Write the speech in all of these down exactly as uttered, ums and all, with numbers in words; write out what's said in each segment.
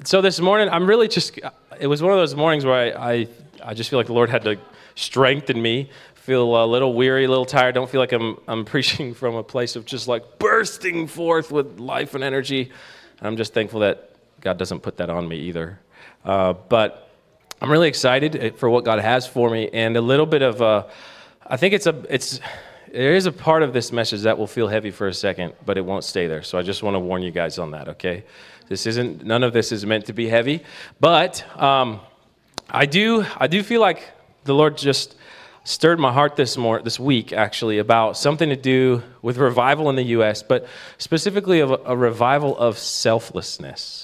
so this morning, I'm really just, it was one of those mornings where I, I, I just feel like the Lord had to strengthen me. Feel a little weary, a little tired. Don't feel like I'm I'm preaching from a place of just like bursting forth with life and energy. And I'm just thankful that God doesn't put that on me either. Uh, but I'm really excited for what God has for me, and a little bit of a, I think it's a it's there is a part of this message that will feel heavy for a second, but it won't stay there. So I just want to warn you guys on that. Okay, this isn't none of this is meant to be heavy, but um, I do I do feel like the Lord just stirred my heart this mor- this week, actually, about something to do with revival in the U S, but specifically of a, a revival of selflessness.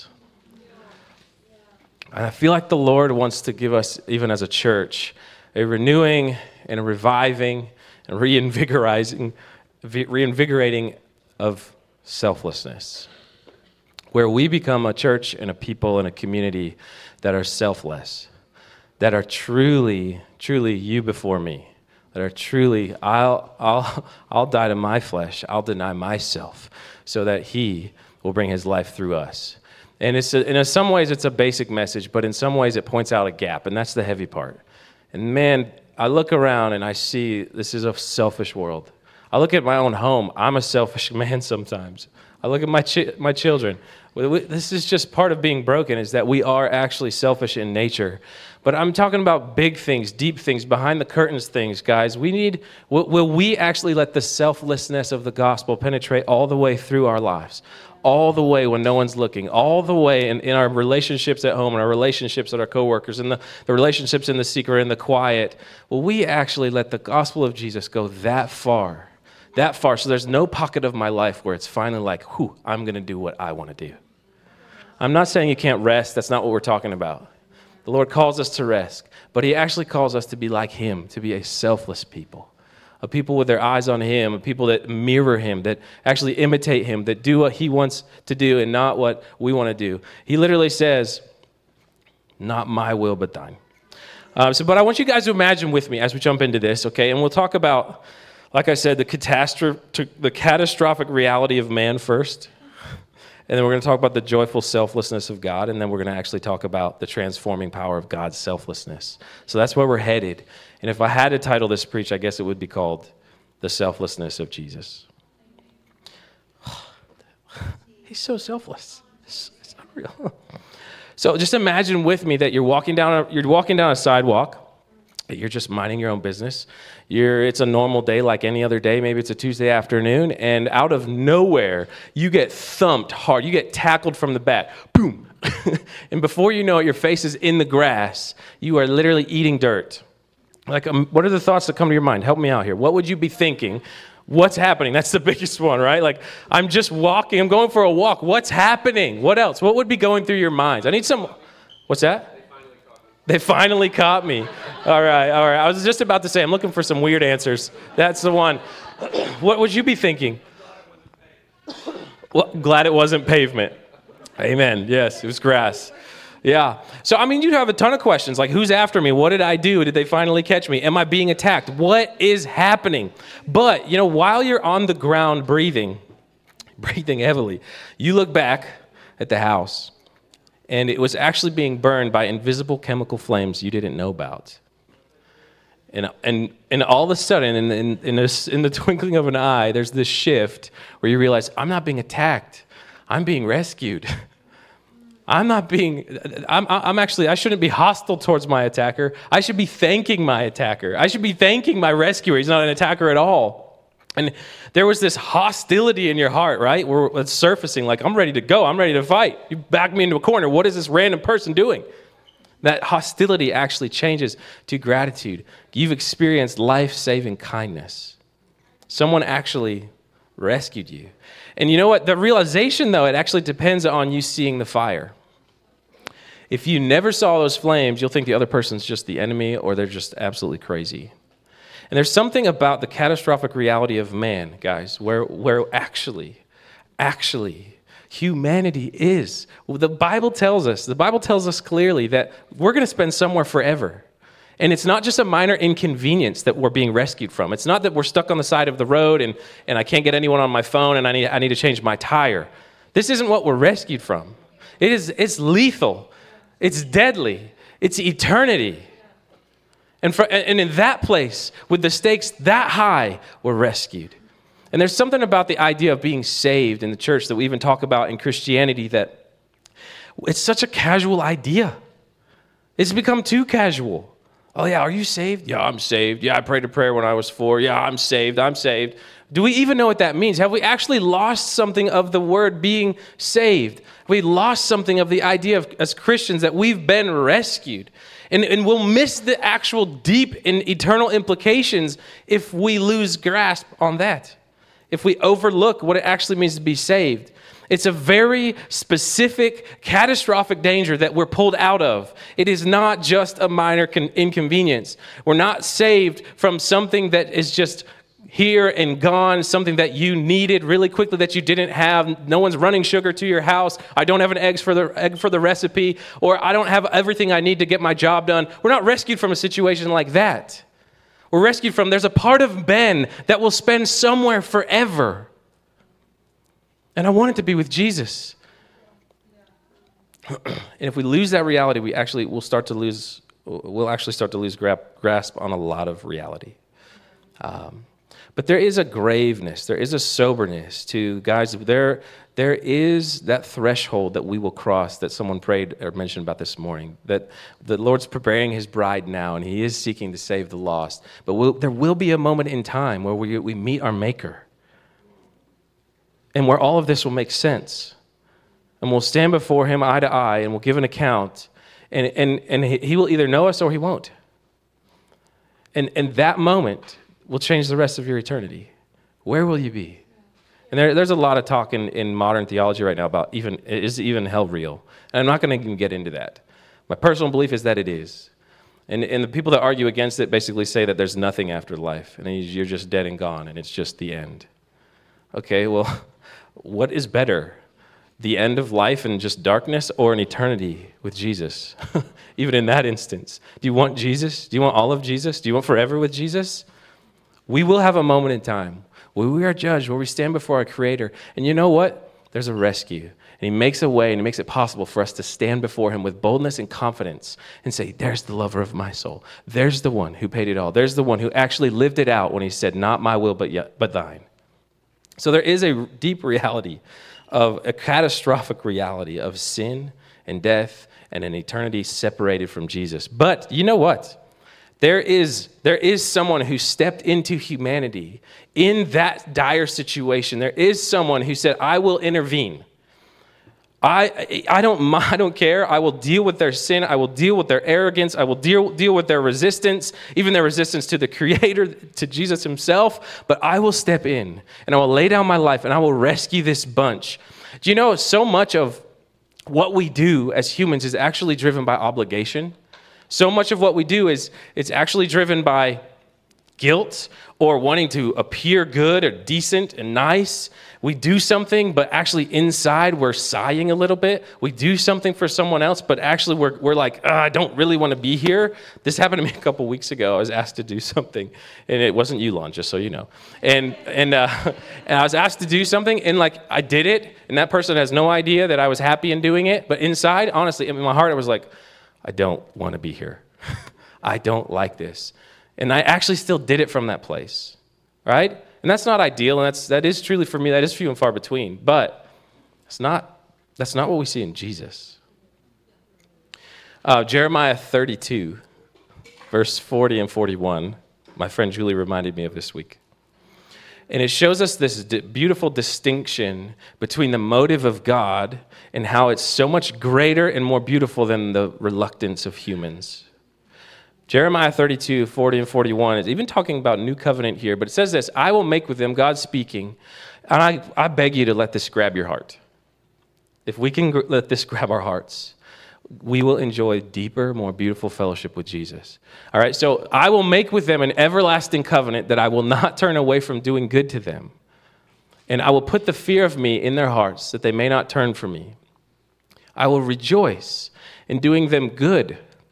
And I feel like the Lord wants to give us, even as a church, a renewing and a reviving and reinvigorating, reinvigorating of selflessness, where we become a church and a people and a community that are selfless, that are truly, truly you before me, that are truly, I'll, I'll, I'll die to my flesh, I'll deny myself, so that He will bring His life through us. And it's a, in some ways it's a basic message, but in some ways it points out a gap, and that's the heavy part. And man, I look around and I see this is a selfish world. I look at my own home. I'm a selfish man sometimes. I look at my chi- my children. This is just part of being broken, is that we are actually selfish in nature. But I'm talking about big things, deep things, behind the curtains things, guys. We need, will, will we actually let the selflessness of the gospel penetrate all the way through our lives? All the way when no one's looking, all the way in, in our relationships at home, and our relationships with our coworkers, and the, the relationships in the secret and the quiet. Will we actually let the gospel of Jesus go that far, that far, so there's no pocket of my life where it's finally like, whew, I'm going to do what I want to do. I'm not saying you can't rest. That's not what we're talking about. The Lord calls us to rest, but He actually calls us to be like Him, to be a selfless people, a people with their eyes on Him, a people that mirror Him, that actually imitate Him, that do what He wants to do and not what we want to do. He literally says, not my will, but thine. Um, so, but I want you guys to imagine with me as we jump into this, okay? And we'll talk about, like I said, the catastrophe, the catastrophic reality of man first. And then we're going to talk about the joyful selflessness of God, and then we're going to actually talk about the transforming power of God's selflessness. So that's where we're headed. And if I had to title this preach, I guess it would be called The Selflessness of Jesus. He's so selfless. It's, it's unreal. So just imagine with me that you're walking down a, you're walking down a sidewalk. You're just minding your own business. You're, it's a normal day like any other day. Maybe it's a Tuesday afternoon, and out of nowhere, you get thumped hard. You get tackled from the back. Boom. And before you know it, your face is in the grass. You are literally eating dirt. Like, um, what are the thoughts that come to your mind? Help me out here. What would you be thinking? What's happening? That's the biggest one, right? Like, I'm just walking. I'm going for a walk. What's happening? What else? What would be going through your minds? I need some... What's that? They finally caught me. All right, all right. I was just about to say, I'm looking for some weird answers. That's the one. What would you be thinking? Well, glad it wasn't pavement. Amen. Yes, it was grass. Yeah. So, I mean, you'd have a ton of questions, like, who's after me? What did I do? Did they finally catch me? Am I being attacked? What is happening? But, you know, while you're on the ground breathing, breathing heavily, you look back at the house, and it was actually being burned by invisible chemical flames you didn't know about. And and and all of a sudden, in in in, this, in the twinkling of an eye, there's this shift where you realize, I'm not being attacked. I'm being rescued. I'm not being, I'm I'm actually, I shouldn't be hostile towards my attacker. I should be thanking my attacker. I should be thanking my rescuer. He's not an attacker at all. And there was this hostility in your heart, right? Where it's surfacing like, I'm ready to go. I'm ready to fight. You back me into a corner. What is this random person doing? That hostility actually changes to gratitude. You've experienced life-saving kindness. Someone actually rescued you. And you know what? The realization, though, it actually depends on you seeing the fire. If you never saw those flames, you'll think the other person's just the enemy or they're just absolutely crazy. And there's something about the catastrophic reality of man, guys, where where actually, actually, humanity is. Well, the Bible tells us, the Bible tells us clearly that we're going to spend somewhere forever. And it's not just a minor inconvenience that we're being rescued from. It's not that we're stuck on the side of the road and, and I can't get anyone on my phone and I need I need to change my tire. This isn't what we're rescued from. It is, it's lethal. It's deadly. It's eternity. And, for, and in that place, with the stakes that high, we're rescued. And there's something about the idea of being saved in the church that we even talk about in Christianity that it's such a casual idea. It's become too casual. Oh yeah, are you saved? Yeah, I'm saved. Yeah, I prayed a prayer when I was four. Yeah, I'm saved. I'm saved. Do we even know what that means? Have we actually lost something of the word being saved? We lost something of the idea of, as Christians, that we've been rescued. And, and we'll miss the actual deep and eternal implications if we lose grasp on that. If we overlook what it actually means to be saved. It's a very specific, catastrophic danger that we're pulled out of. It is not just a minor con- inconvenience. We're not saved from something that is just here and gone, something that you needed really quickly that you didn't have. No one's running sugar to your house. I don't have an egg for the egg for the recipe, or I don't have everything I need to get my job done. We're not rescued from a situation like that. We're rescued from, there's a part of Ben that will spend somewhere forever. And I want it to be with Jesus. And if we lose that reality, we actually will start to lose, we'll actually start to lose grasp on a lot of reality. Um, but there is a graveness, there is a soberness to, guys, there, there is that threshold that we will cross that someone prayed or mentioned about this morning, that the Lord's preparing his bride now, and he is seeking to save the lost. But we'll, there will be a moment in time where we, we meet our Maker, and where all of this will make sense. And we'll stand before him eye to eye, and we'll give an account, and, and, and he will either know us or he won't. And, and that moment will change the rest of your eternity. Where will you be? And there, there's a lot of talk in, in modern theology right now about even, is even hell real? And I'm not going to even get into that. My personal belief is that it is. And, and the people that argue against it basically say that there's nothing after life, and you're just dead and gone, and it's just the end. Okay, well, what is better? The end of life and just darkness, or an eternity with Jesus? Even in that instance. Do you want Jesus? Do you want all of Jesus? Do you want forever with Jesus? We will have a moment in time where we are judged, where we stand before our Creator. And you know what? There's a rescue. And he makes a way, and he makes it possible for us to stand before him with boldness and confidence and say, there's the lover of my soul. There's the one who paid it all. There's the one who actually lived it out when he said, not my will, but yet, but thine. So there is a deep reality of a catastrophic reality of sin and death and an eternity separated from Jesus. But you know what? There is, there is someone who stepped into humanity in that dire situation. There is someone who said, I will intervene. I, I, don't, I don't care. I will deal with their sin. I will deal with their arrogance. I will deal, deal with their resistance, even their resistance to the Creator, to Jesus himself. But I will step in, and I will lay down my life, and I will rescue this bunch. Do you know so much of what we do as humans is actually driven by obligation? So much of what we do is it's actually driven by guilt or wanting to appear good or decent and nice. We do something, but actually inside we're sighing a little bit. We do something for someone else, but actually we're we're like, oh, I don't really want to be here. This happened to me a couple weeks ago. I was asked to do something, and it wasn't you, Lon, just so you know. And and uh, and I was asked to do something, and like I did it, and that person has no idea that I was happy in doing it. But inside, honestly, in my heart, I was like, I don't want to be here. I don't like this. And I actually still did it from that place, right? And that's not ideal, and that's that is truly for me, that is few and far between. But it's not. That's not what we see in Jesus. Uh, Jeremiah thirty-two, verse forty and forty-one. My friend Julie reminded me of this week. And it shows us this d- beautiful distinction between the motive of God and how it's so much greater and more beautiful than the reluctance of humans. Jeremiah thirty-two, forty and forty-one is even talking about new covenant here, but it says this, I will make with them, God speaking, and I, I beg you to let this grab your heart. If we can gr- let this grab our hearts, we will enjoy deeper, more beautiful fellowship with Jesus. All right, so I will make with them an everlasting covenant that I will not turn away from doing good to them. And I will put the fear of me in their hearts that they may not turn from me. I will rejoice in doing them good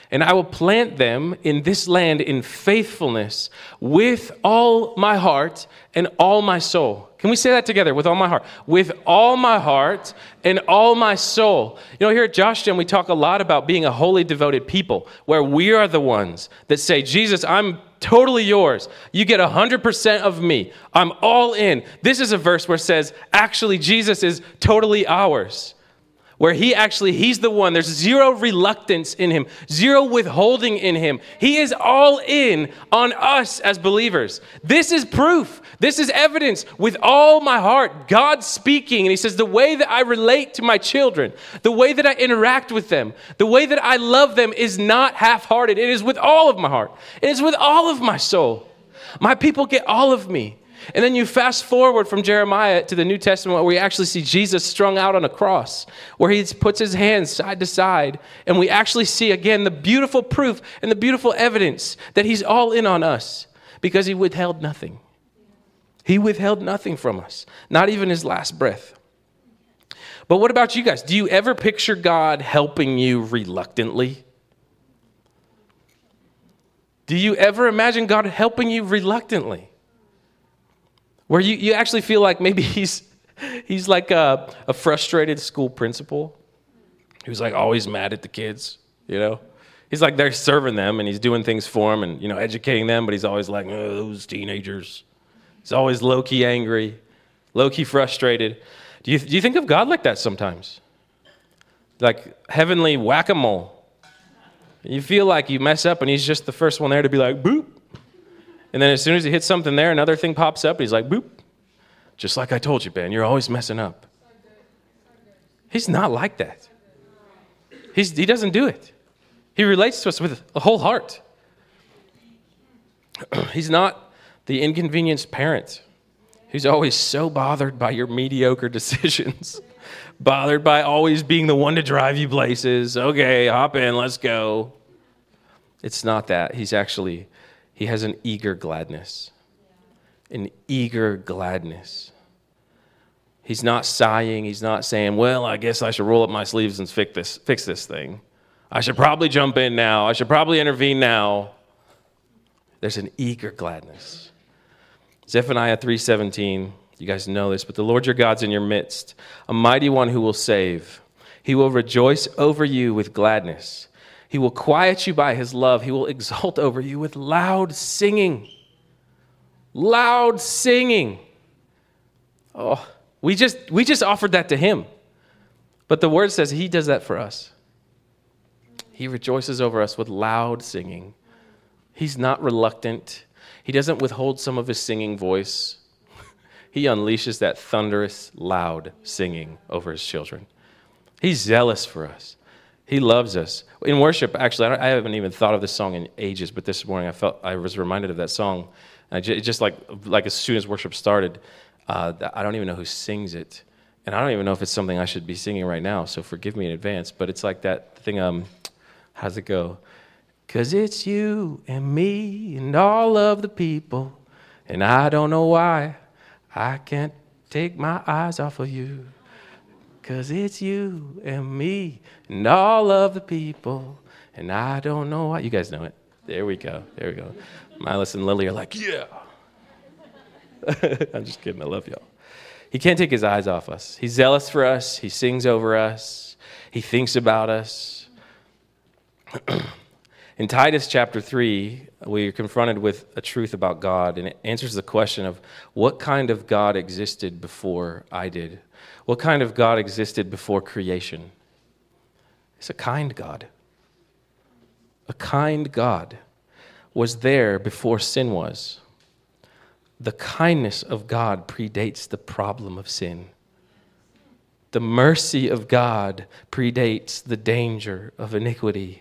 and I will plant them in this land in faithfulness with all my heart and all my soul. Can we say that together? With all my heart. With all my heart and all my soul. You know, here at Josh Gen, we talk a lot about being a wholly devoted people, where we are the ones that say, Jesus, I'm totally yours. You get one hundred percent of me. I'm all in. This is a verse where it says, actually, Jesus is totally ours. Where he actually, he's the one. There's zero reluctance in him, zero withholding in him. He is all in on us as believers. This is proof. This is evidence. With all my heart, God's speaking. And he says, the way that I relate to my children, the way that I interact with them, the way that I love them is not half-hearted. It is with all of my heart. It is with all of my soul. My people get all of me. And then you fast forward from Jeremiah to the New Testament, where we actually see Jesus strung out on a cross, where he puts his hands side to side. And we actually see, again, the beautiful proof and the beautiful evidence that he's all in on us, because he withheld nothing. He withheld nothing from us, not even his last breath. But what about you guys? Do you ever picture God helping you reluctantly? Do you ever imagine God helping you reluctantly? Where you, you actually feel like maybe he's he's like a, a frustrated school principal who's like always mad at the kids, you know? He's like they're serving them and he's doing things for them and, you know, educating them, but he's always like, oh, those teenagers. He's always low-key angry, low-key frustrated. Do you, do you think of God like that sometimes? Like heavenly whack-a-mole. You feel like you mess up and he's just the first one there to be like, boop. And then as soon as he hits something there, another thing pops up, and he's like, boop. Just like I told you, Ben, you're always messing up. He's not like that. He's, he doesn't do it. He relates to us with a whole heart. He's not the inconvenienced parent who's always so bothered by your mediocre decisions, bothered by always being the one to drive you places. Okay, hop in, let's go. It's not that. He's actually... He has an eager gladness, an eager gladness. He's not sighing. He's not saying, well, I guess I should roll up my sleeves and fix this, fix this thing. I should probably jump in now. I should probably intervene now. There's an eager gladness. Zephaniah three seventeen, you guys know this, but the Lord your God's in your midst, a mighty one who will save. He will rejoice over you with gladness. He will quiet you by his love. He will exult over you with loud singing. Loud singing. Oh, we just we just offered that to him. But the word says he does that for us. He rejoices over us with loud singing. He's not reluctant. He doesn't withhold some of his singing voice. He unleashes that thunderous, loud singing over his children. He's zealous for us. He loves us. In worship, actually, I haven't even thought of this song in ages, but this morning I felt I was reminded of that song. I just, just like like as soon as worship started, uh, I don't even know who sings it, and I don't even know if it's something I should be singing right now. So forgive me in advance. But it's like that thing. Um, how's it go? 'Cause it's you and me and all of the people, and I don't know why I can't take my eyes off of you. 'Cause it's you and me and all of the people, and I don't know why. You guys know it. There we go. There we go. Milas and Lily are like, yeah. I'm just kidding. I love y'all. He can't take his eyes off us. He's zealous for us. He sings over us. He thinks about us. In Titus chapter three, we are confronted with a truth about God, and it answers the question of what kind of God existed before I did. What kind of God existed before creation? It's a kind God. A kind God was there before sin was. The kindness of God predates the problem of sin. The mercy of God predates the danger of iniquity.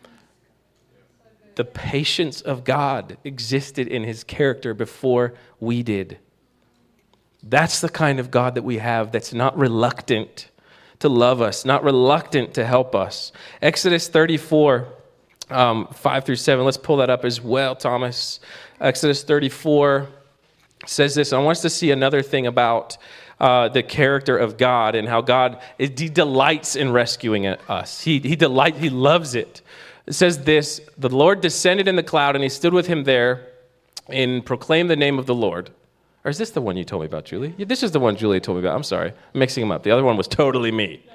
The patience of God existed in his character before we did. That's the kind of God that we have that's not reluctant to love us, not reluctant to help us. Exodus thirty-four, um, five through seven. Let's pull that up as well, Thomas. Exodus thirty-four says this. I want us to see another thing about uh, the character of God and how God is, he delights in rescuing us. He he delight, he loves it. It says this, the Lord descended in the cloud, and he stood with him there and proclaimed the name of the Lord. Or is this the one you told me about, Julie? Yeah, this is the one Julie told me about. I'm sorry. I'm mixing them up. The other one was totally me.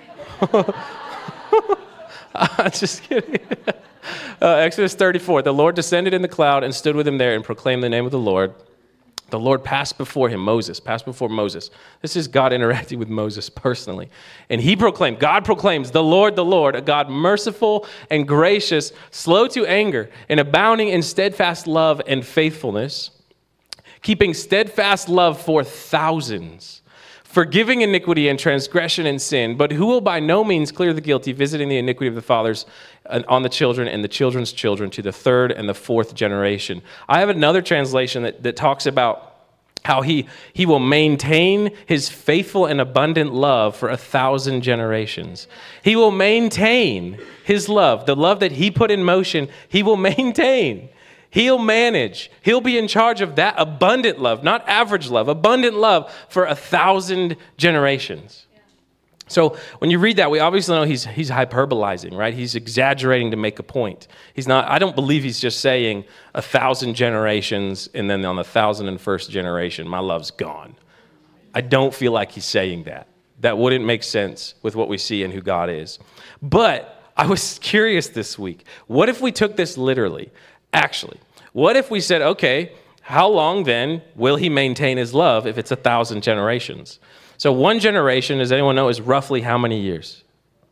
Just kidding. Uh, Exodus thirty-four, the Lord descended in the cloud and stood with him there and proclaimed the name of the Lord. The Lord passed before him, Moses, passed before Moses. This is God interacting with Moses personally. And he proclaimed, God proclaims, the Lord, the Lord, a God merciful and gracious, slow to anger, and abounding in steadfast love and faithfulness, keeping steadfast love for thousands, forgiving iniquity and transgression and sin, but who will by no means clear the guilty, visiting the iniquity of the fathers on the children and the children's children to the third and the fourth generation. I have another translation that, that talks about how he, he will maintain his faithful and abundant love for a thousand generations. He will maintain his love, the love that he put in motion, he will maintain. He'll manage. He'll be in charge of that abundant love, not average love, abundant love for a thousand generations. Yeah. So when you read that, we obviously know he's he's hyperbolizing, right? He's exaggerating to make a point. He's not, I don't believe he's just saying a thousand generations and then on the thousand and first generation, my love's gone. I don't feel like he's saying that. That wouldn't make sense with what we see and who God is. But I was curious this week. What if we took this literally? Actually, what if we said, okay, how long then will he maintain his love if it's a thousand generations? So one generation, does anyone know, is roughly how many years?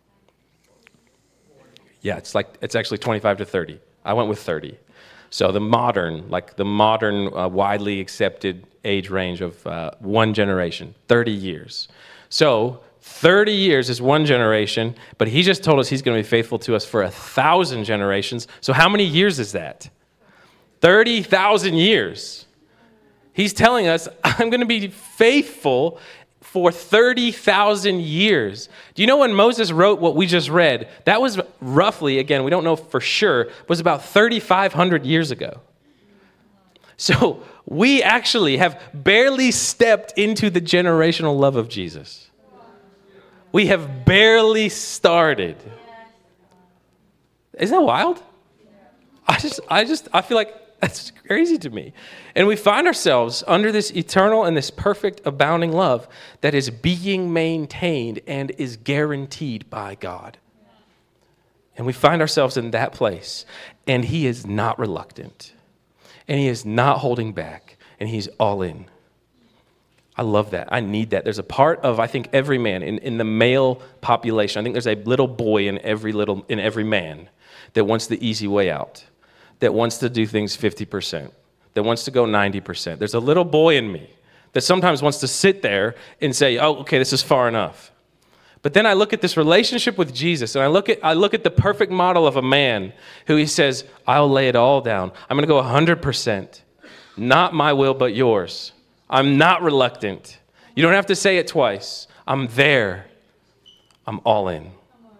Yeah, it's like it's actually twenty-five to thirty. I went with thirty. So the modern, like the modern uh, widely accepted age range of uh, one generation, thirty years. So thirty years is one generation, but he just told us he's going to be faithful to us for a thousand generations. So how many years is that? thirty thousand years. He's telling us, I'm going to be faithful for thirty thousand years. Do you know when Moses wrote what we just read? That was roughly, again, we don't know for sure, was about thirty-five hundred years ago. So we actually have barely stepped into the generational love of Jesus. We have barely started. Isn't that wild? I just, I just, I feel like that's crazy to me. And we find ourselves under this eternal and this perfect abounding love that is being maintained and is guaranteed by God. And we find ourselves in that place. And he is not reluctant. And he is not holding back. And he's all in. I love that. I need that. There's a part of, I think, every man in, in the male population. I think there's a little boy in every little in every man that wants the easy way out, that wants to do things fifty percent, that wants to go ninety percent. There's a little boy in me that sometimes wants to sit there and say, "Oh, okay, this is far enough." But then I look at this relationship with Jesus, and I look at I look at the perfect model of a man who he says, "I'll lay it all down. I'm going to go one hundred percent. Not my will, but yours. I'm not reluctant. You don't have to say it twice. I'm there. I'm all in."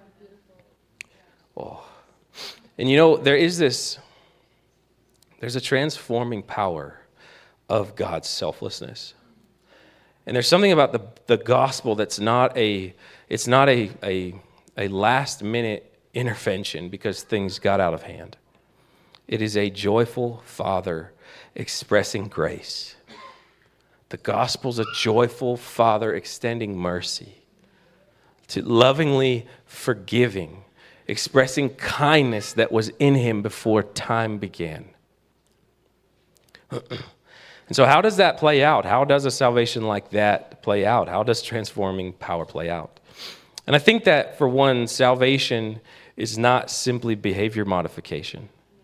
Oh. And you know, there is this, there's a transforming power of God's selflessness. And there's something about the, the gospel that's not a, it's not a, a, a last minute intervention because things got out of hand. It is a joyful Father expressing grace. The gospel's a joyful Father extending mercy, to lovingly forgiving, expressing kindness that was in him before time began. And so how does that play out? How does a salvation like that play out? How does transforming power play out? And I think that, for one, salvation is not simply behavior modification.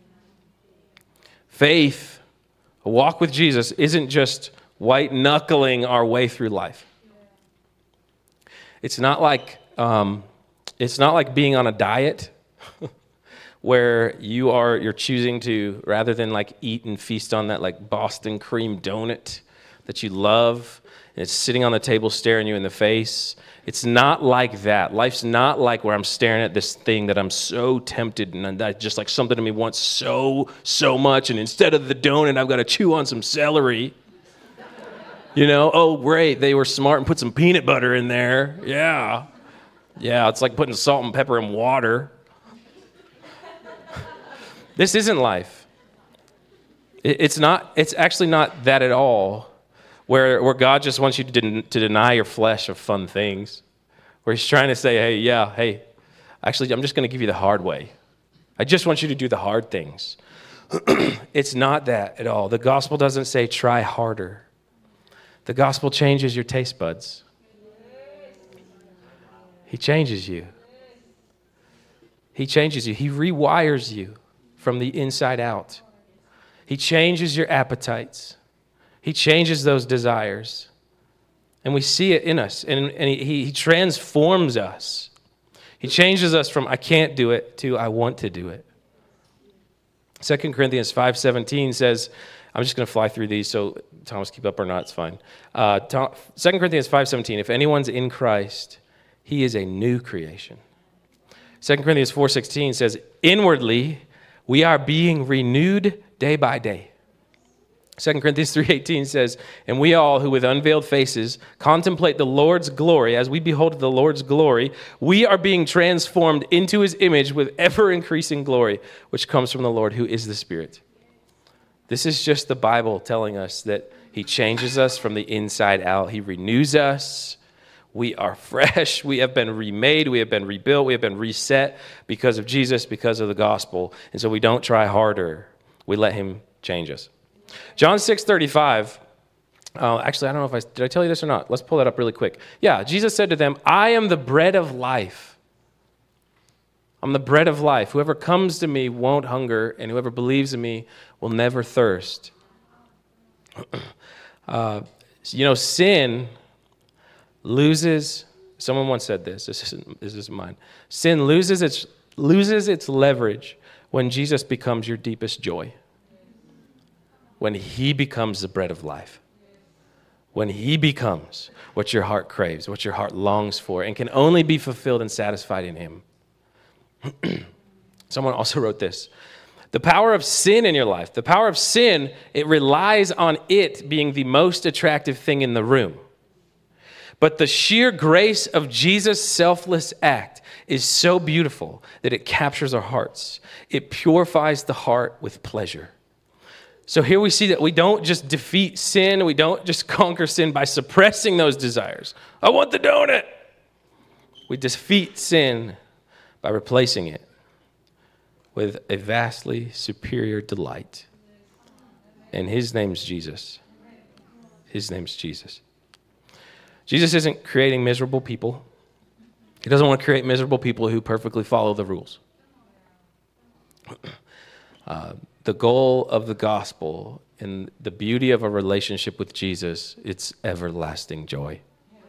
Faith, a walk with Jesus, isn't just white-knuckling our way through life. It's not like um, it's not like being on a diet where you are you're choosing to, rather than like eat and feast on that like Boston cream donut that you love, and it's sitting on the table staring you in the face. It's not like that. Life's not like where I'm staring at this thing that I'm so tempted and that just like something to me wants so, so much, and instead of the donut, I've got to chew on some celery. You know, oh, great, they were smart and put some peanut butter in there. Yeah. Yeah, it's like putting salt and pepper in water. This isn't life. It, it's not. It's actually not that at all. Where where God just wants you to den- to deny your flesh of fun things. Where He's trying to say, hey, yeah, hey, actually, I'm just going to give you the hard way. I just want you to do the hard things. It's not that at all. The gospel doesn't say try harder. The gospel changes your taste buds. He changes you. He changes you. He rewires you from the inside out. He changes your appetites. He changes those desires. And we see it in us. And, and he, he transforms us. He changes us from I can't do it to I want to do it. Second Corinthians five seventeen says, I'm just going to fly through these, so Thomas, keep up or not, it's fine. Uh, Second Corinthians five seventeen, if anyone's in Christ, he is a new creation. Second Corinthians four sixteen says, inwardly, we are being renewed day by day. Second Corinthians three eighteen says, and we all who with unveiled faces contemplate the Lord's glory, as we behold the Lord's glory, we are being transformed into his image with ever-increasing glory, which comes from the Lord who is the Spirit. This is just the Bible telling us that he changes us from the inside out. He renews us. We are fresh. We have been remade. We have been rebuilt. We have been reset because of Jesus, because of the gospel. And so we don't try harder. We let him change us. John six thirty-five, uh, actually, I don't know if I, did I tell you this or not? Let's pull that up really quick. Yeah, Jesus said to them, I am the bread of life. I'm the bread of life. Whoever comes to me won't hunger, and whoever believes in me will never thirst. uh, you know, sin loses, someone once said this, this isn't, this isn't mine. Sin loses its, loses its leverage when Jesus becomes your deepest joy. When he becomes the bread of life. When he becomes what your heart craves, what your heart longs for, and can only be fulfilled and satisfied in him. Someone also wrote this. The power of sin in your life, the power of sin, it relies on it being the most attractive thing in the room. But the sheer grace of Jesus' selfless act is so beautiful that it captures our hearts. It purifies the heart with pleasure. So here we see that we don't just defeat sin. We don't just conquer sin by suppressing those desires. I want the donut. We defeat sin by replacing it with a vastly superior delight. And his name's Jesus. His name's Jesus. Jesus isn't creating miserable people. He doesn't want to create miserable people who perfectly follow the rules. Uh, the goal of the gospel and the beauty of a relationship with Jesus, it's everlasting joy.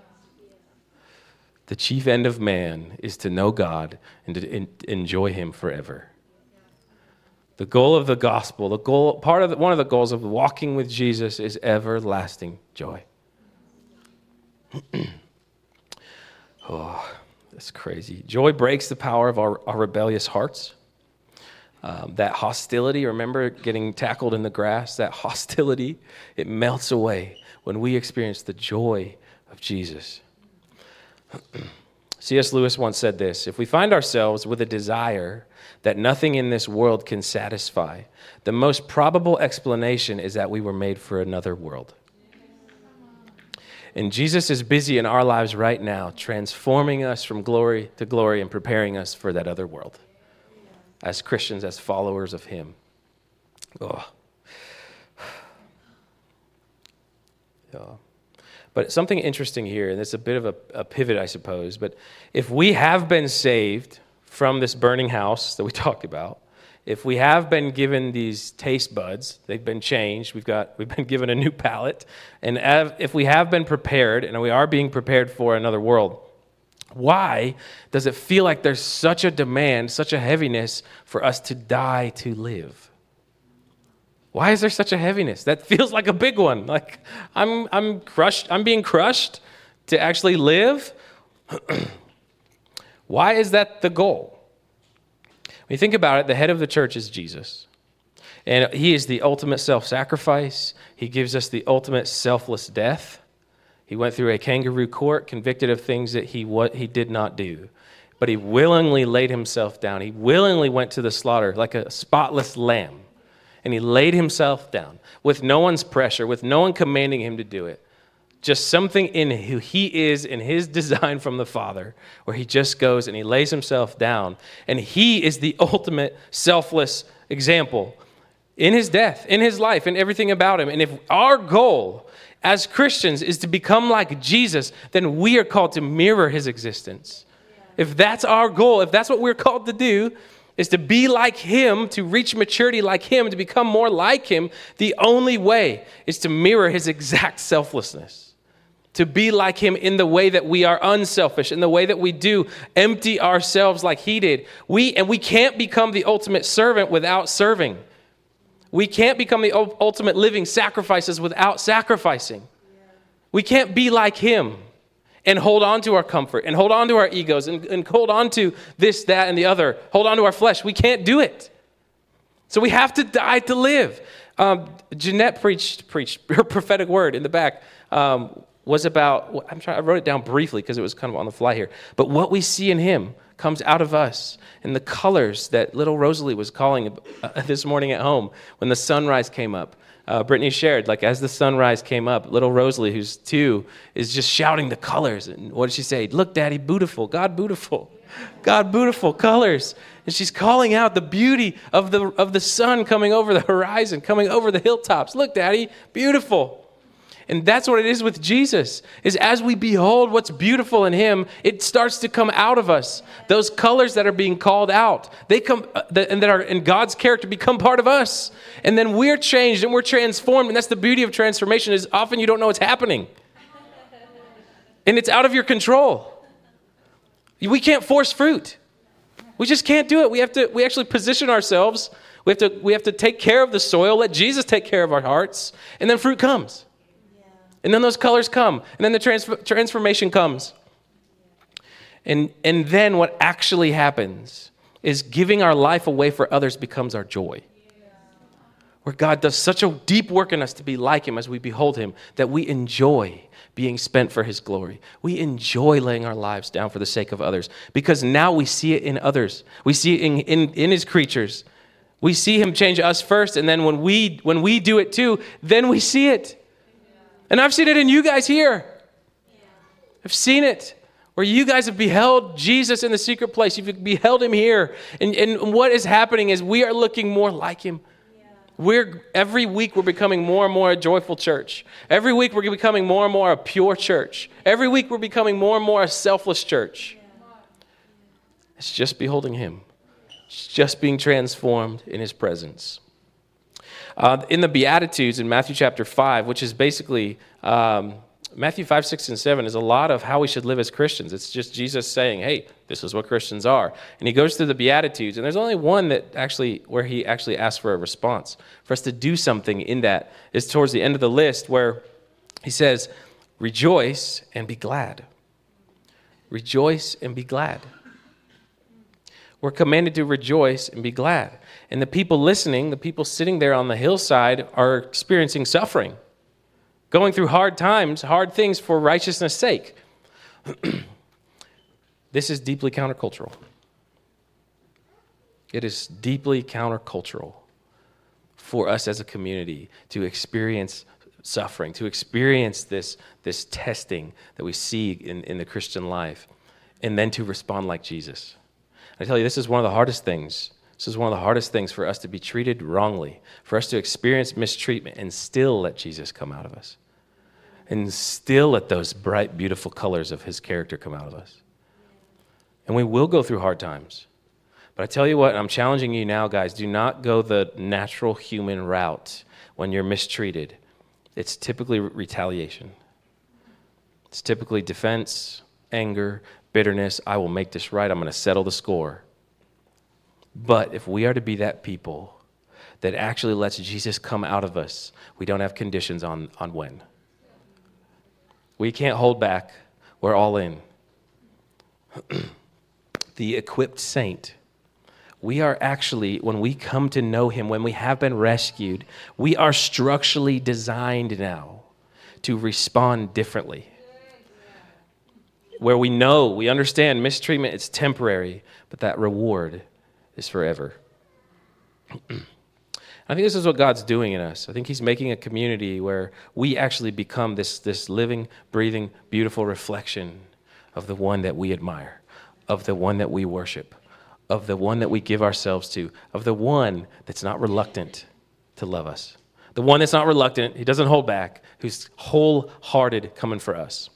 The chief end of man is to know God and to in, enjoy him forever. The goal of the gospel, the goal, part of the, one of the goals of walking with Jesus is everlasting joy. Oh, that's crazy. Joy breaks the power of our, our rebellious hearts. Um, that hostility, remember getting tackled in the grass, that hostility, it melts away when we experience the joy of Jesus. C S Lewis once said this, if we find ourselves with a desire that nothing in this world can satisfy, the most probable explanation is that we were made for another world. And Jesus is busy in our lives right now, transforming us from glory to glory and preparing us for that other world. As Christians, as followers of him. Oh. Yeah. But something interesting here, and it's a bit of a, a pivot, I suppose, but if we have been saved from this burning house that we talked about, if we have been given these taste buds, they've been changed, we've got we've been given a new palate, and if we have been prepared, and we are being prepared for another world, why does it feel like there's such a demand, such a heaviness for us to die to live? Why is there such a heaviness? That feels like a big one. Like I'm I'm crushed, I'm being crushed to actually live. Why is that the goal? When you think about it, the head of the church is Jesus. And he is the ultimate self-sacrifice. He gives us the ultimate selfless death. He went through a kangaroo court, convicted of things that he what he did not do. but he willingly laid himself down. He willingly went to the slaughter like a spotless lamb. And he laid himself down with no one's pressure, with no one commanding him to do it. Just something in who he is in his design from the Father, where he just goes and he lays himself down. And he is the ultimate selfless example in his death, in his life, and everything about him. And if our goal as Christians is to become like Jesus, then we are called to mirror his existence. If that's our goal, if that's what we're called to do, is to be like him, to reach maturity like him, to become more like him, the only way is to mirror his exact selflessness. To be like him in the way that we are unselfish, in the way that we do empty ourselves like he did. We and we can't become the ultimate servant without serving. We can't become the ultimate living sacrifices without sacrificing. We can't be like him and hold on to our comfort and hold on to our egos and, and hold on to this, that, and the other. Hold on to our flesh. We can't do it. So we have to die to live. Um, Jeanette preached, preached her prophetic word in the back. Um, was about, I'm trying, I wrote it down briefly because it was kind of on the fly here. But what we see in him comes out of us. And the colors that little Rosalie was calling uh, this morning at home when the sunrise came up. Uh, Brittany shared, like as the sunrise came up, little Rosalie, who's two, is just shouting the colors. And what did she say? Look, Daddy, beautiful. God, beautiful. God, beautiful colors. And she's calling out the beauty of the of the sun coming over the horizon, coming over the hilltops. Look, Daddy, beautiful. And that's what it is with Jesus, is as we behold what's beautiful in him, it starts to come out of us. Those colors that are being called out, they come, uh, that, and that are in God's character become part of us. And then we're changed and we're transformed. And that's the beauty of transformation, is often you don't know what's happening. And it's out of your control. We can't force fruit. We just can't do it. We have to, we actually position ourselves. We have to, we have to take care of the soil, let Jesus take care of our hearts, and then fruit comes. And then those colors come. And then the trans- transformation comes. And, and then what actually happens is giving our life away for others becomes our joy. Where God does such a deep work in us to be like him as we behold him, that we enjoy being spent for his glory. We enjoy laying our lives down for the sake of others. Because now we see it in others. We see it in, in, in his creatures. We see him change us first. And then when we when we do it too, then we see it. And I've seen it in you guys here. Yeah. I've seen it where you guys have beheld Jesus in the secret place. You've beheld him here. And, and what is happening is we are looking more like him. Yeah. We're every week we're becoming more and more a joyful church. Every week we're becoming more and more a pure church. Every week we're becoming more and more a selfless church. Yeah. It's just beholding him. It's just being transformed in his presence. Uh, in the Beatitudes in Matthew chapter five, which is basically, um, Matthew five, six, and seven is a lot of how we should live as Christians. It's just Jesus saying, hey, this is what Christians are. And he goes through the Beatitudes, and there's only one that actually, where he actually asks for a response. For us to do something in that is towards the end of the list where he says, rejoice and be glad. Rejoice and be glad. We're commanded to rejoice and be glad. And the people listening, the people sitting there on the hillside are experiencing suffering, going through hard times, hard things for righteousness' sake. This is deeply countercultural. It is deeply countercultural for us as a community to experience suffering, to experience this, this testing that we see in, in the Christian life, and then to respond like Jesus. I tell you, this is one of the hardest things. This is one of the hardest things for us to be treated wrongly, for us to experience mistreatment and still let Jesus come out of us. And still let those bright, beautiful colors of his character come out of us. And we will go through hard times. But I tell you what, I'm challenging you now, guys, do not go the natural human route when you're mistreated. It's typically retaliation. It's typically defense, anger, bitterness. I will make this right. I'm going to settle the score. But if we are to be that people that actually lets Jesus come out of us, we don't have conditions on, on when. We can't hold back. We're all in. The equipped saint. We are actually, when we come to know him, when we have been rescued, we are structurally designed now to respond differently. where we know, we understand mistreatment, it's temporary, but that reward is forever. I think this is what God's doing in us. I think he's making a community where we actually become this, this living, breathing, beautiful reflection of the one that we admire, of the one that we worship, of the one that we give ourselves to, of the one that's not reluctant to love us. The one that's not reluctant, he doesn't hold back, who's wholehearted coming for us.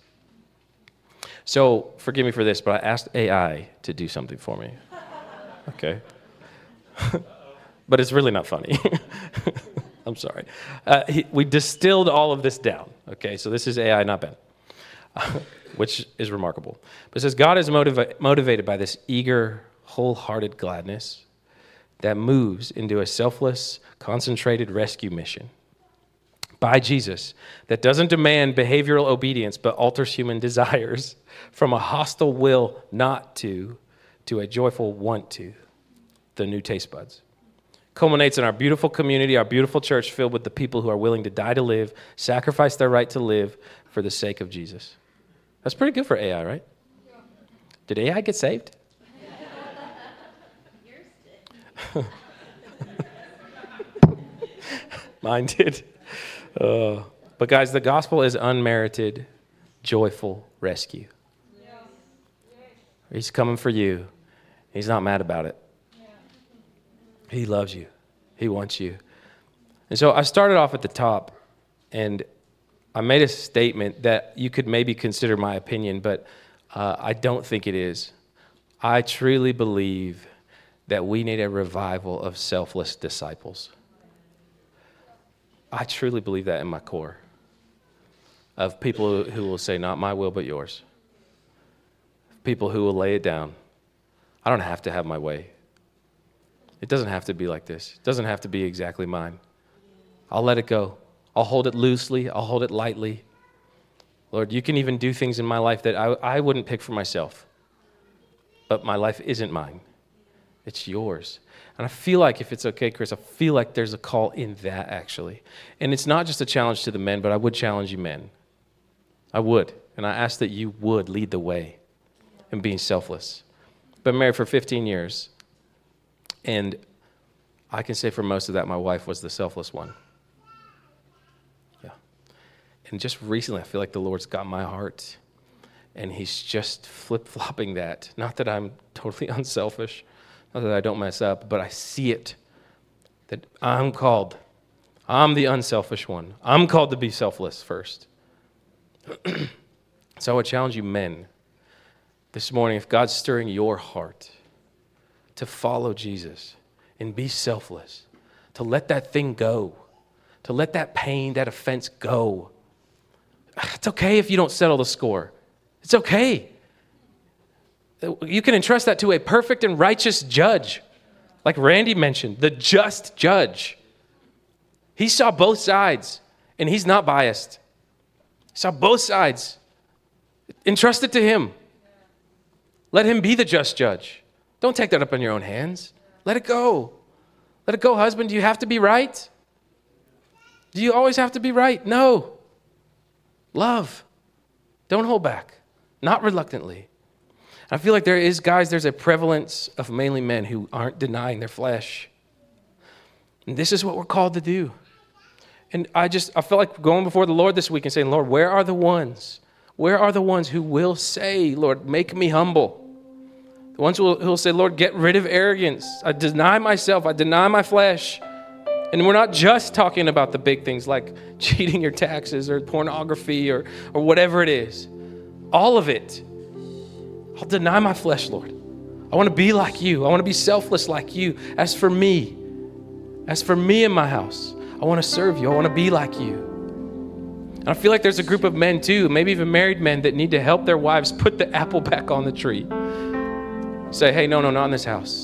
So forgive me for this, but I asked A I to do something for me. Okay. But it's really not funny. I'm sorry. Uh, he, we distilled all of this down. Okay, so this is A I, not Ben, which is remarkable. But it says, God is motiva- motivated by this eager, wholehearted gladness that moves into a selfless, concentrated rescue mission by Jesus that doesn't demand behavioral obedience but alters human desires from a hostile will not to to a joyful want to, the new taste buds. Culminates in our beautiful community, our beautiful church filled with the people who are willing to die to live, sacrifice their right to live for the sake of Jesus. That's pretty good for A I, right? Did A I get saved? Mine did. Uh, but guys, the gospel is unmerited, joyful rescue. He's coming for you. He's not mad about it. He loves you. He wants you. And so I started off at the top, and I made a statement that you could maybe consider my opinion, but uh, I don't think it is. I truly believe that we need a revival of selfless disciples. I truly believe that in my core, of people who will say, not my will, but yours. People who will lay it down. I don't have to have my way. It doesn't have to be like this. It doesn't have to be exactly mine. I'll let it go. I'll hold it loosely. I'll hold it lightly. Lord, you can even do things in my life that I, I wouldn't pick for myself. But my life isn't mine. It's yours. And I feel like, if it's okay, Chris, I feel like there's a call in that, actually. And it's not just a challenge to the men, but I would challenge you men. I would. And I ask that you would lead the way in being selfless. Been married for fifteen years. And I can say for most of that, my wife was the selfless one. Yeah. And just recently, I feel like the Lord's got my heart. And he's just flip-flopping that. Not that I'm totally unselfish. Not that I don't mess up. But I see it. That I'm called. I'm the unselfish one. I'm called to be selfless first. So I would challenge you men this morning, if God's stirring your heart to follow Jesus and be selfless, to let that thing go, to let that pain, that offense go. It's okay if you don't settle the score. It's okay. You can entrust that to a perfect and righteous judge, like Randy mentioned, the just judge. He saw both sides, and he's not biased. He saw both sides. Entrust it to him. Let him be the just judge. Don't take that up in your own hands. Let it go. Let it go, husband. Do you have to be right? Do you always have to be right? No. Love. Don't hold back. Not reluctantly. I feel like there is, guys, there's a prevalence of mainly men who aren't denying their flesh. And this is what we're called to do. And I just, I felt like going before the Lord this week and saying, Lord, where are the ones? Where are the ones who will say, Lord, make me humble? The ones who will, who will say, Lord, get rid of arrogance. I deny myself. I deny my flesh. And we're not just talking about the big things like cheating your taxes or pornography or, or whatever it is. All of it. I'll deny my flesh, Lord. I want to be like you. I want to be selfless like you. As for me, as for me in my house, I want to serve you. I want to be like you. And I feel like there's a group of men too, maybe even married men, that need to help their wives put the apple back on the tree. Say, hey, no, no, not in this house.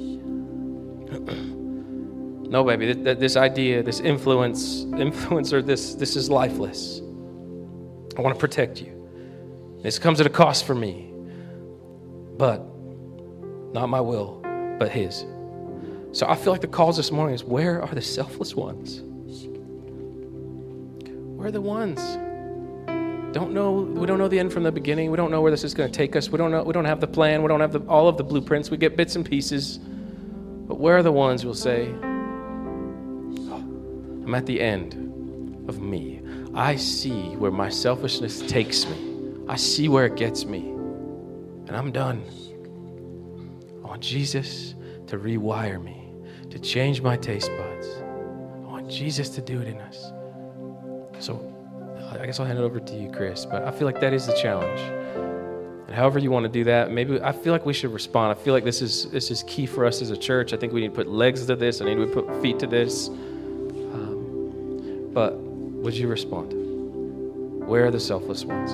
No, baby, this, this idea, this influence, influencer, this, this is lifeless. I want to protect you. This comes at a cost for me. But not my will, but his. So I feel like the calls this morning is, where are the selfless ones? Where are the ones? don't know, we don't know the end from the beginning. We don't know where this is going to take us. We don't know, we don't have the plan. We don't have the, all of the blueprints. We get bits and pieces. But where are the ones who will say, oh, I'm at the end of me. I see where my selfishness takes me. I see where it gets me. And I'm done. I want Jesus to rewire me, to change my taste buds. I want Jesus to do it in us. So I guess I'll hand it over to you, Chris, but I feel like that is the challenge. And however you want to do that, maybe I feel like we should respond. I feel like this is this is key for us as a church. I think we need to put legs to this. I need to put feet to this. Um, but would you respond? Where are the selfless ones?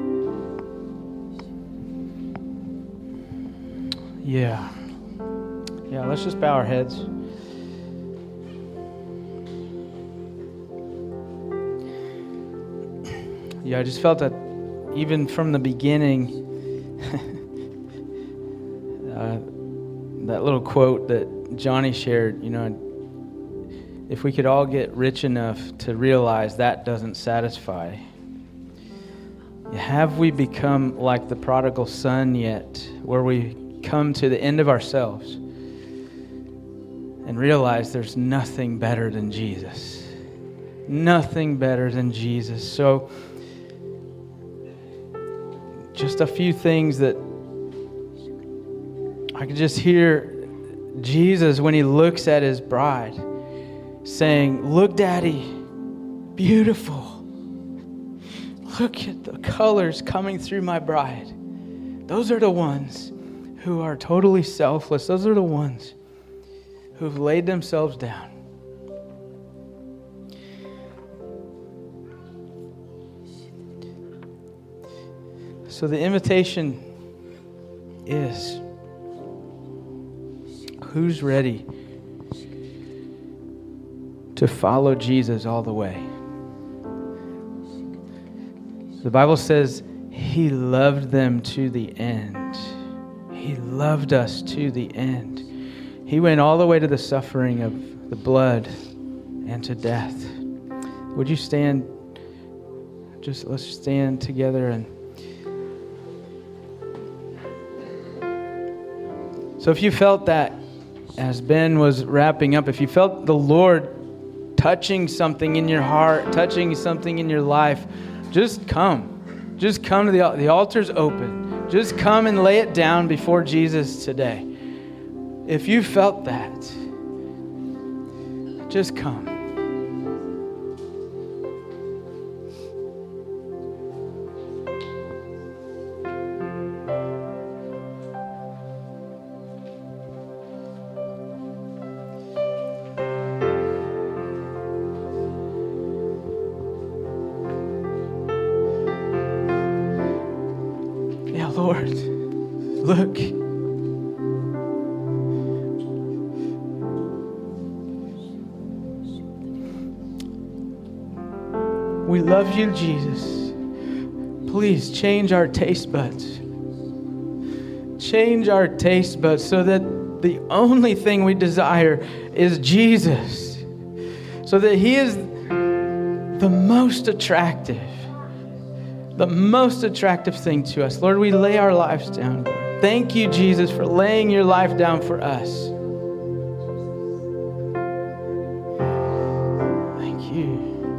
Yeah. Yeah, let's just bow our heads. Yeah, I just felt that even from the beginning, uh, that little quote that Johnny shared, you know, if we could all get rich enough to realize that doesn't satisfy. Have we become like the prodigal son yet, where we come to the end of ourselves and realize there's nothing better than Jesus? Nothing better than Jesus. So, just a few things that I could just hear Jesus when he looks at his bride saying, look, Daddy, beautiful. Look at the colors coming through my bride. Those are the ones who are totally selfless. Those are the ones who've laid themselves down. So the invitation is, who's ready to follow Jesus all the way? The Bible says he loved them to the end. He loved us to the end. He went all the way to the suffering of the blood and to death. Would you stand? Just let's stand together. And so if you felt that, as Ben was wrapping up, if you felt the Lord touching something in your heart, touching something in your life, just come. Just come to the altar. The altar's open. Just come and lay it down before Jesus today. If you felt that, just come. Lord, look. We love you, Jesus. Please change our taste buds. Change our taste buds so that the only thing we desire is Jesus. So that he is the most attractive. The most attractive thing to us. Lord, we lay our lives down. Lord. Thank you, Jesus, for laying your life down for us. Thank you.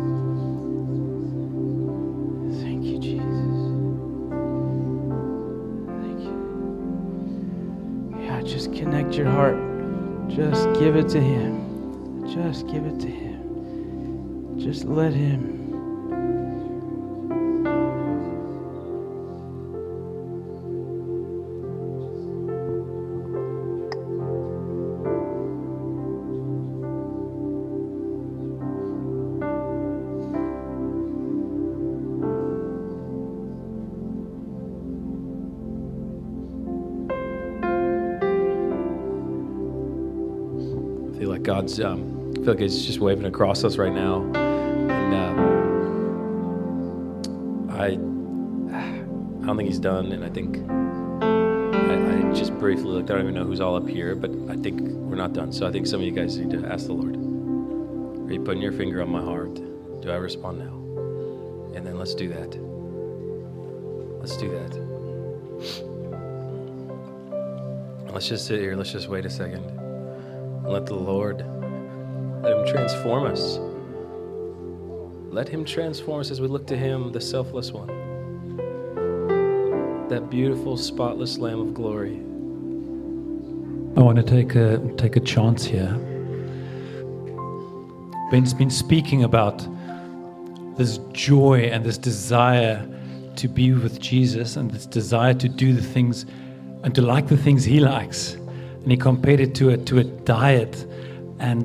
Thank you, Jesus. Thank you. Yeah, just connect your heart. Just give it to him. Just give it to him. Just let him. God's, um, I feel like he's just waving across us right now. And uh, I I don't think he's done. And I think, I, I just briefly looked, I don't even know who's all up here, but I think we're not done. So I think some of you guys need to ask the Lord, are you putting your finger on my heart? Do I respond now? And then let's do that. Let's do that. Let's just sit here. Let's just wait a second. Let the Lord, let him transform us. Let him transform us as we look to him, the selfless one. That beautiful, spotless Lamb of glory. I want to take a take a chance here. Ben's been speaking about this joy and this desire to be with Jesus and this desire to do the things and to like the things he likes. And he compared it to a to a diet. And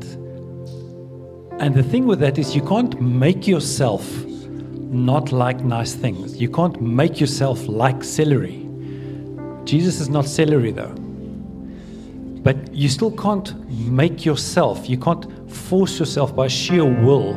and the thing with that is you can't make yourself not like nice things. You can't make yourself like celery. Jesus is not celery though. But you still can't make yourself, you can't force yourself by sheer will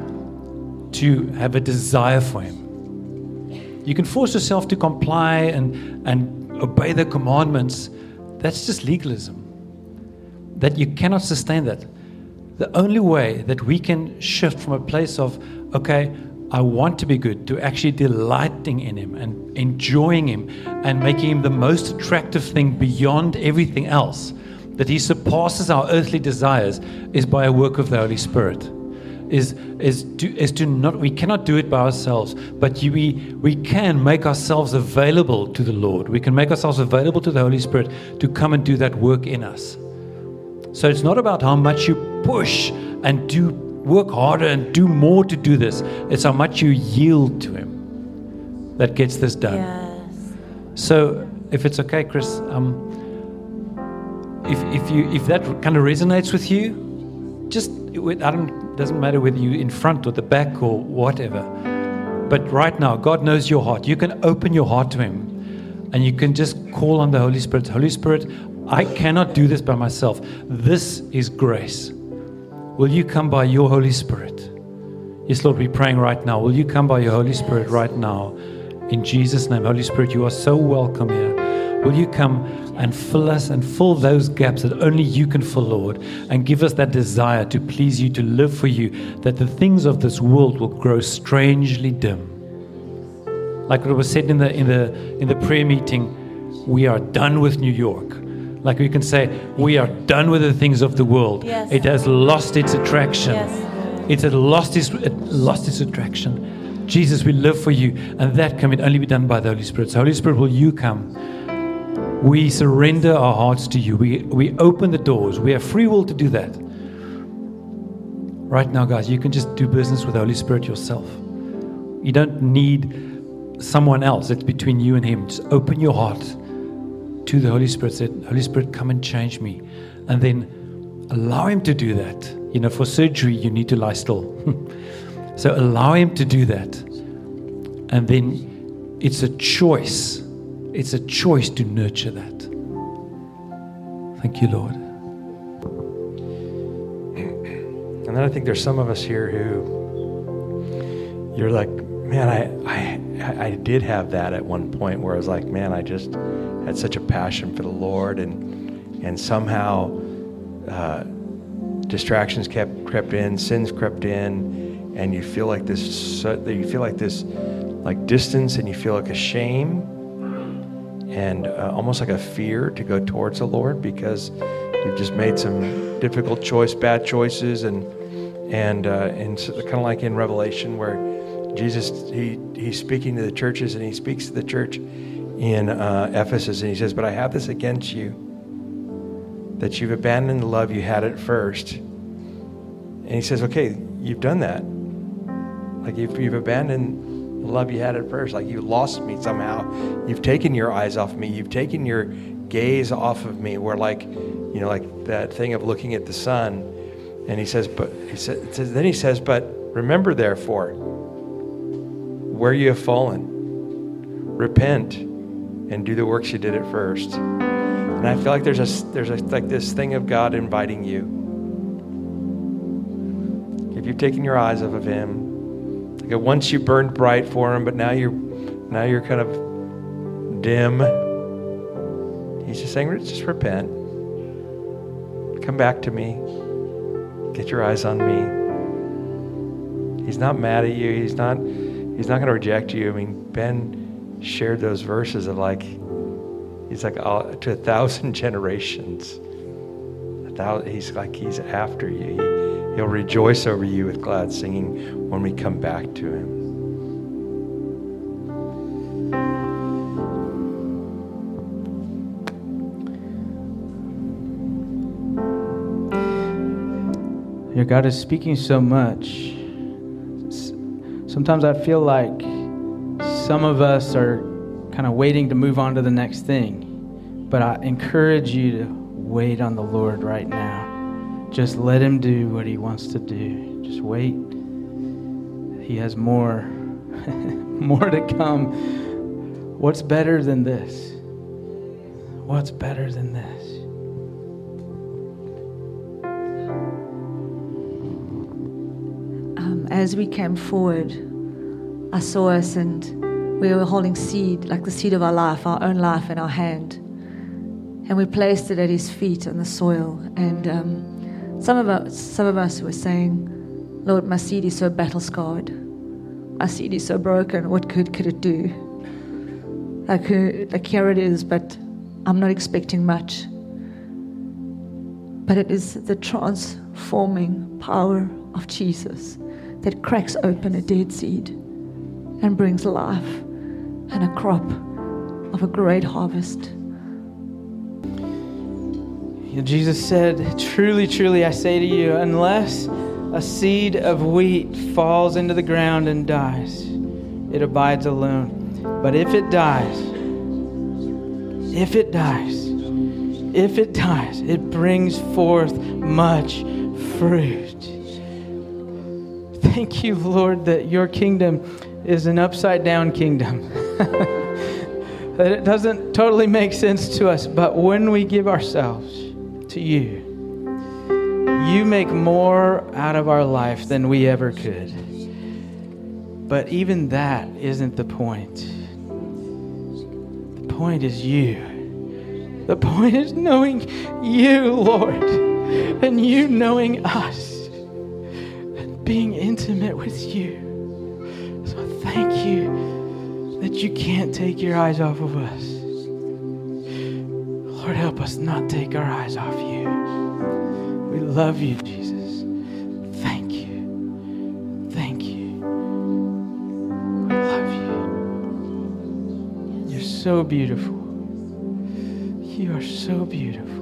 to have a desire for him. You can force yourself to comply and, and obey the commandments. That's just legalism. That you cannot sustain that. The only way that we can shift from a place of, okay, I want to be good, to actually delighting in him and enjoying him and making him the most attractive thing beyond everything else, that he surpasses our earthly desires, is by a work of the Holy Spirit. Is is to is to not we cannot do it by ourselves, but you, we we can make ourselves available to the Lord. We can make ourselves available to the Holy Spirit to come and do that work in us. So it's not about how much you push and do work harder and do more to do this. It's how much you yield to him that gets this done. Yes. So if it's okay, Chris, um, if if you if that kind of resonates with you, just I don't doesn't matter whether you're in front or the back or whatever. But right now, God knows your heart. You can open your heart to him and you can just call on the Holy Spirit. Holy Spirit, I cannot do this by myself. This is grace. Will you come by your Holy Spirit? Yes, Lord, we're praying right now. Will you come by your Holy Spirit right now? In Jesus' name, Holy Spirit, you are so welcome here. Will you come and fill us and fill those gaps that only you can fill, Lord, and give us that desire to please you, to live for you, that the things of this world will grow strangely dim. Like what was said in the in the in the prayer meeting, we are done with New York. Like we can say, we are done with the things of the world. Yes. It has lost its attraction. Yes. It has lost its it lost its attraction. Jesus, we live for you, and that can only be done by the Holy Spirit. So Holy Spirit, will you come? We surrender our hearts to you. We we open the doors. We have free will to do that. Right now, guys, you can just do business with the Holy Spirit yourself. You don't need someone else. It's between you and him. Just open your heart to the Holy Spirit. Say, Holy Spirit, come and change me. And then allow him to do that. You know, for surgery, you need to lie still. So allow him to do that. And then it's a choice. It's a choice to nurture that. Thank you, Lord. And then I think there's some of us here who you're like, man, I, I I did have that at one point where I was like, man, I just had such a passion for the Lord, and and somehow uh, distractions kept crept in, sins crept in, and you feel like this, you feel like this, like distance, and you feel like a shame, and uh, almost like a fear to go towards the Lord because you've just made some difficult choice, bad choices, and and uh, and so kind of like in Revelation where Jesus he he's speaking to the churches, and he speaks to the church in uh, Ephesus, and he says, "But I have this against you, that you've abandoned the love you had at first." And he says, "Okay, you've done that. Like you've you've abandoned the love you had at first. Like you lost me somehow. You've taken your eyes off me. You've taken your gaze off of me. Where like, you know, like that thing of looking at the sun." And he says, "But he says, then he says, but remember, therefore, where you have fallen, repent, and do the works you did at first." And I feel like there's a there's a, like this thing of God inviting you. If you've taken your eyes off of Him, like once you burned bright for Him, but now you're now you're kind of dim. He's just saying, just repent, come back to me, get your eyes on me. He's not mad at you. He's not. He's not going to reject you. I mean, Ben, shared those verses of like, he's like, oh, to a thousand generations. A thousand, he's like, he's after you. He, he'll rejoice over you with glad singing when we come back to him. Your God is speaking so much. Sometimes I feel like some of us are kind of waiting to move on to the next thing. But I encourage you to wait on the Lord right now. Just let him do what he wants to do. Just wait. He has more, more to come. What's better than this? What's better than this? As we came forward, I saw us and we were holding seed, like the seed of our life, our own life in our hand. And we placed it at his feet on the soil. And um, some of us some of us were saying, Lord, my seed is so battle-scarred. My seed is so broken. What good could it do? Like, uh, like here it is, but I'm not expecting much. But it is the transforming power of Jesus that cracks open a dead seed and brings life and a crop of a great harvest. Jesus said, truly, truly, I say to you, unless a seed of wheat falls into the ground and dies, it abides alone. But if it dies, if it dies, if it dies, it brings forth much fruit. Thank you, Lord, that your kingdom is an upside-down kingdom. That it doesn't totally make sense to us, but when we give ourselves to you, you make more out of our life than we ever could. But even that isn't the point. The point is you. The point is knowing you, Lord, and you knowing us. Being intimate with you. So thank you that you can't take your eyes off of us. Lord, help us not take our eyes off you. We love you, Jesus. Thank you. Thank you. We love you. You're so beautiful. You are so beautiful.